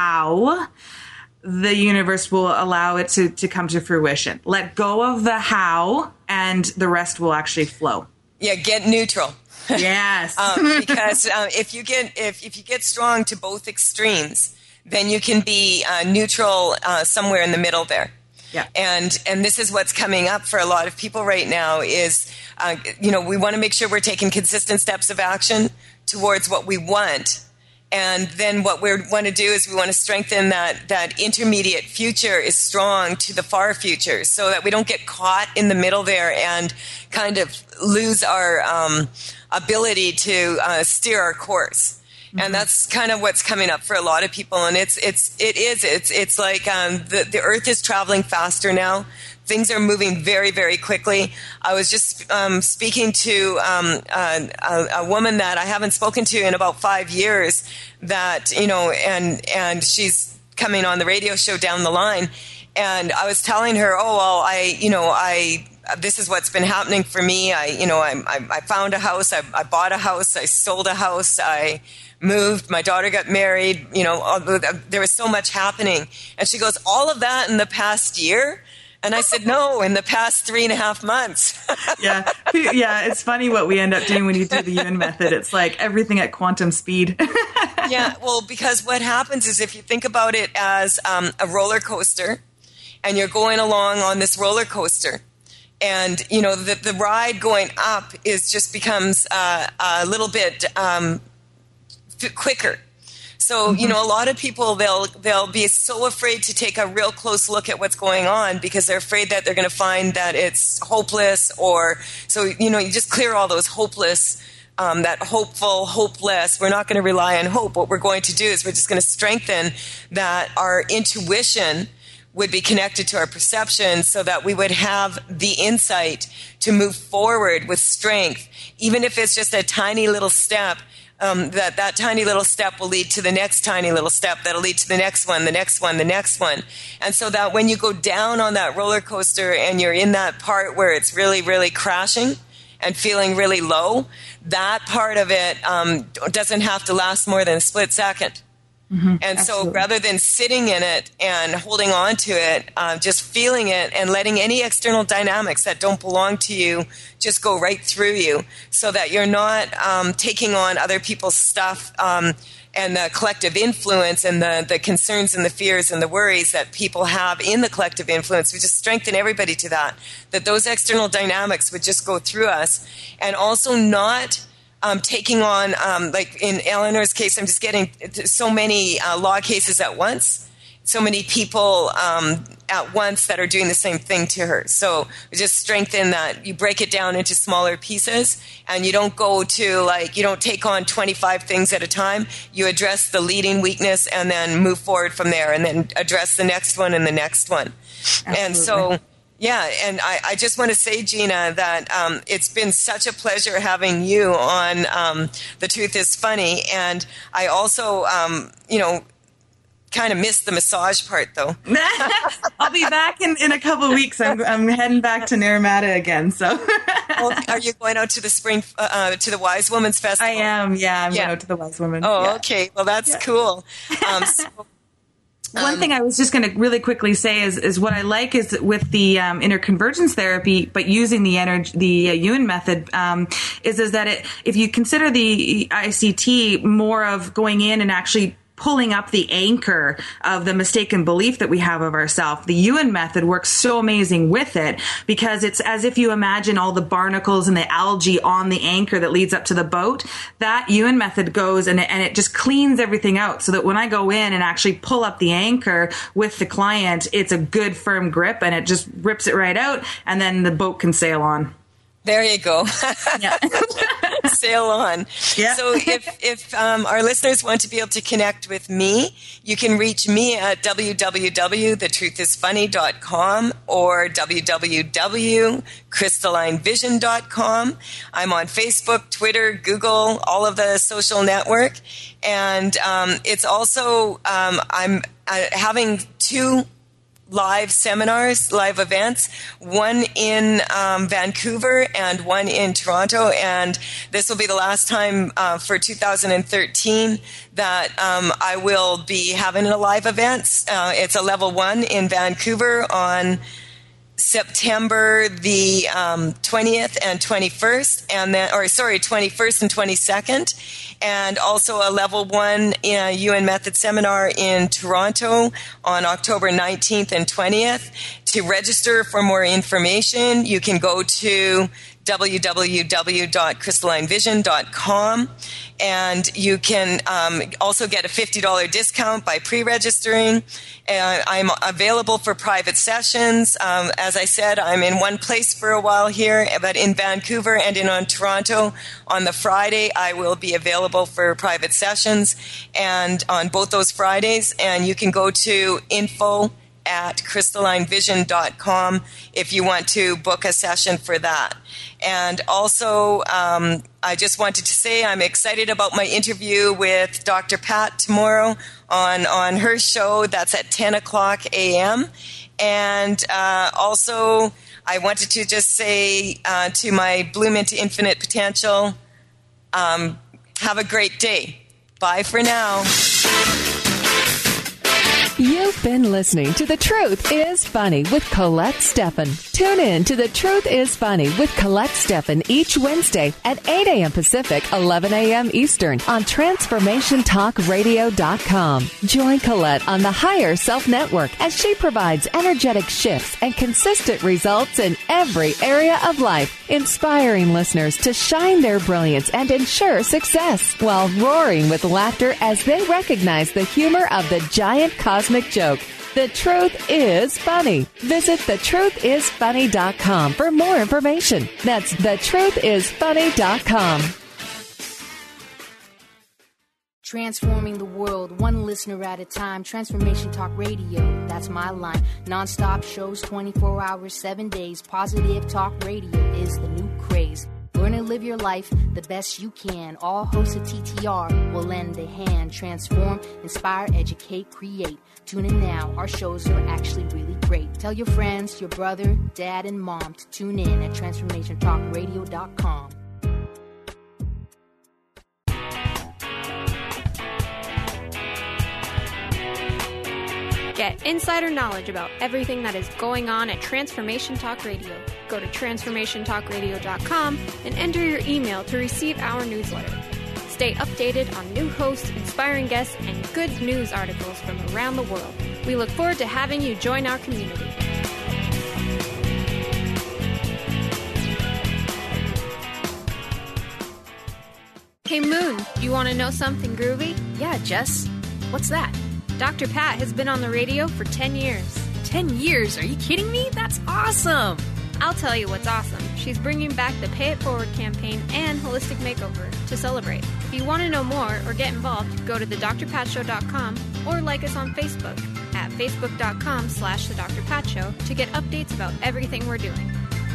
how the universe will allow it to, to come to fruition. Let go of the how and the rest will actually flow. Yeah, get neutral. Yes. um, because uh, if you get if, if you get strong to both extremes, then you can be uh, neutral uh, somewhere in the middle there. Yeah. And and this is what's coming up for a lot of people right now is, uh, you know, we want to make sure we're taking consistent steps of action towards what we want. And then what we want to do is we want to strengthen that, that intermediate future is strong to the far future so that we don't get caught in the middle there and kind of lose our um, ability to uh, steer our course. Mm-hmm. And that's kind of what's coming up for a lot of people. And it's, it's, it is, it's, it's like um, the, the earth is traveling faster now. Things are moving very, very quickly. I was just um, speaking to um, a, a, a woman that I haven't spoken to in about five years. That you know, and and she's coming on the radio show down the line. And I was telling her, oh well, I you know I this is what's been happening for me. I you know I I, I found a house. I, I bought a house. I sold a house. I moved. My daughter got married. You know, there was so much happening. And she goes, all of that in the past year. And I said, no, in the past three and a half months. yeah. Yeah. It's funny what we end up doing when you do the Ewan method. It's like everything at quantum speed. yeah. Well, because what happens is if you think about it as um, a roller coaster and you're going along on this roller coaster and, you know, the, the ride going up is just becomes uh, a little bit um, quicker. So, you know, a lot of people, they'll they'll be so afraid to take a real close look at what's going on because they're afraid that they're going to find that it's hopeless or, so, you know, you just clear all those hopeless, um, that hopeful, hopeless. We're not going to rely on hope. What we're going to do is we're just going to strengthen that our intuition would be connected to our perception so that we would have the insight to move forward with strength, even if it's just a tiny little step. Um, that that tiny little step will lead to the next tiny little step that'll lead to the next one, the next one, the next one. And so that when you go down on that roller coaster and you're in that part where it's really, really crashing and feeling really low, that part of it um, doesn't have to last more than a split second. Mm-hmm, and absolutely. So rather than sitting in it and holding on to it, uh, just feeling it and letting any external dynamics that don't belong to you just go right through you so that you're not um, taking on other people's stuff um, and the collective influence and the, the concerns and the fears and the worries that people have in the collective influence. We just strengthen everybody to that, that those external dynamics would just go through us and also not Um, taking on, um, like in Eleanor's case, I'm just getting so many uh, law cases at once, so many people um, at once that are doing the same thing to her. So we just strengthen that. You break it down into smaller pieces, and you don't go to, like, you don't take on twenty-five things at a time. You address the leading weakness and then move forward from there, and then address the next one and the next one. Absolutely. And so... Yeah, and I, I just want to say, Gina, that um, it's been such a pleasure having you on um, The Truth is Funny. And I also, um, you know, kind of missed the massage part, though. I'll be back in, in a couple of weeks. I'm, I'm heading back to Naramata again. So, well, are you going out to the spring, uh, to the Wise Women's Festival? I am, yeah. I'm yeah. going out to the Wise Women. Oh, yeah. okay. Well, that's yeah. cool. Um, so, One um, thing I was just going to really quickly say is, is what I like is with the um, interconvergence therapy, but using the energy, the uh, Ewan method, um, is is that it, if you consider the I C T more of going in and actually pulling up the anchor of the mistaken belief that we have of ourselves. The Ewan method works so amazing with it because it's as if you imagine all the barnacles and the algae on the anchor that leads up to the boat. That Ewan method goes and it, and it just cleans everything out so that when I go in and actually pull up the anchor with the client, it's a good firm grip and it just rips it right out and then the boat can sail on. There you go. Yeah. Sail on. Yeah. So if, if um, our listeners want to be able to connect with me, you can reach me at w w w dot the truth is funny dot com or w w w dot crystalline vision dot com. I'm on Facebook, Twitter, Google, all of the social network. And um, it's also, um, I'm uh, having two live seminars, live events, one in um, Vancouver and one in Toronto. And this will be the last time uh, for two thousand thirteen that um, I will be having a live event. Uh, it's a level one in Vancouver on September the um, twentieth and twenty-first, and then, or sorry, twenty-first and twenty-second. And also a level one uh, Ewan Method seminar in Toronto on October nineteenth and twentieth. To register for more information, you can go to w w w dot crystalline vision dot com. And you can um, also get a fifty dollars discount by pre-registering. Uh, I'm available for private sessions. Um, as I said, I'm in one place for a while here, but in Vancouver and in on Toronto on the Friday, I will be available for private sessions, and on both those Fridays. And you can go to info at crystalline vision dot com if you want to book a session for that. And also, um, I just wanted to say I'm excited about my interview with Doctor Pat tomorrow on, on her show. That's at ten o'clock a.m. And uh, also, I wanted to just say uh, to my Bloom into Infinite Potential, um, have a great day. Bye for now. You've been listening to The Truth is Funny with Colette Steffen. Tune in to The Truth is Funny with Colette Steffen each Wednesday at eight a.m. Pacific, eleven a.m. Eastern on transformation talk radio dot com. Join Colette on the Higher Self Network as she provides energetic shifts and consistent results in every area of life, inspiring listeners to shine their brilliance and ensure success while roaring with laughter as they recognize the humor of the giant cosmic joke. The Truth is Funny. Visit the truth is funny dot com for more information. That's the truth is funny dot com. Transforming the world, one listener at a time. Transformation Talk Radio, that's my line. Non-stop shows, twenty-four hours, seven days. Positive Talk Radio is the new craze. Learn and live your life the best you can. All hosts of T T R will lend a hand. Transform, inspire, educate, create. Tune in now. Our shows are actually really great. Tell your friends, your brother, dad, and mom to tune in at transformation talk radio dot com. Get insider knowledge about everything that is going on at Transformation Talk Radio. Go to transformation talk radio dot com and enter your email to receive our newsletter. Stay updated on new hosts, inspiring guests, and good news articles from around the world. We look forward to having you join our community. Hey Moon, you want to know something groovy? Yeah, Jess. What's that? Doctor Pat has been on the radio for ten years. ten years? Are you kidding me? That's awesome! I'll tell you what's awesome. She's bringing back the Pay It Forward campaign and Holistic Makeover to celebrate. If you want to know more or get involved, go to the dr pat show dot com or like us on Facebook at facebook dot com slash the Doctor Pat Show to get updates about everything we're doing.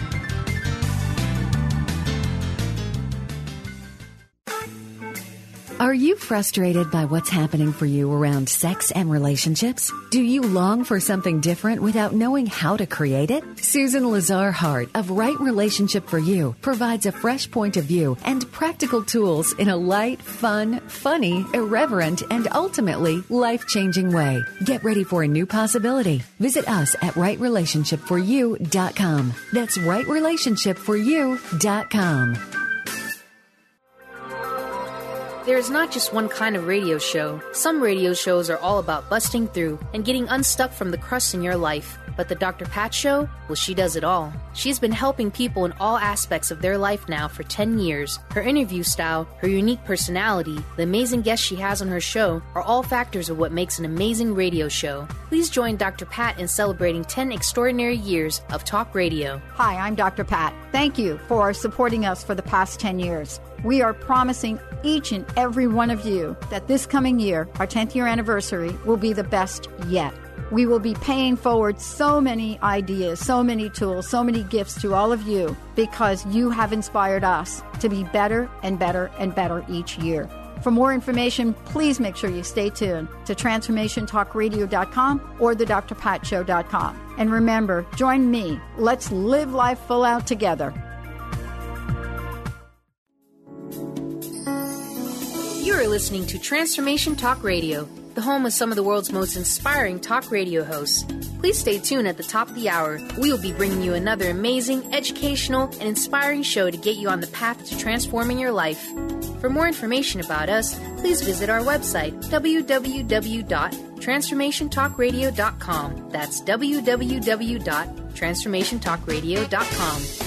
Are you frustrated by what's happening for you around sex and relationships? Do you long for something different without knowing how to create it? Susan Lazar Hart of Right Relationship for You provides a fresh point of view and practical tools in a light, fun, funny, irreverent, and ultimately life-changing way. Get ready for a new possibility. Visit us at right relationship for you dot com. That's right relationship for you dot com. There is not just one kind of radio show. Some radio shows are all about busting through and getting unstuck from the crust in your life. But the Doctor Pat Show, well, she does it all. She's been helping people in all aspects of their life now for ten years. Her interview style, her unique personality, the amazing guests she has on her show are all factors of what makes an amazing radio show. Please join Doctor Pat in celebrating ten extraordinary years of talk radio. Hi, I'm Doctor Pat. Thank you for supporting us for the past ten years. We are promising each and every one of you that this coming year, our tenth year anniversary, will be the best yet. We will be paying forward so many ideas, so many tools, so many gifts to all of you because you have inspired us to be better and better and better each year. For more information, please make sure you stay tuned to transformation talk radio dot com or the dr pat show dot com. And remember, join me. Let's live life full out together. You are listening to Transformation Talk Radio, the home of some of the world's most inspiring talk radio hosts. Please stay tuned at the top of the hour. We will be bringing you another amazing, educational, and inspiring show to get you on the path to transforming your life. For more information about us, please visit our website, w w w dot transformation talk radio dot com. That's w w w dot transformation talk radio dot com.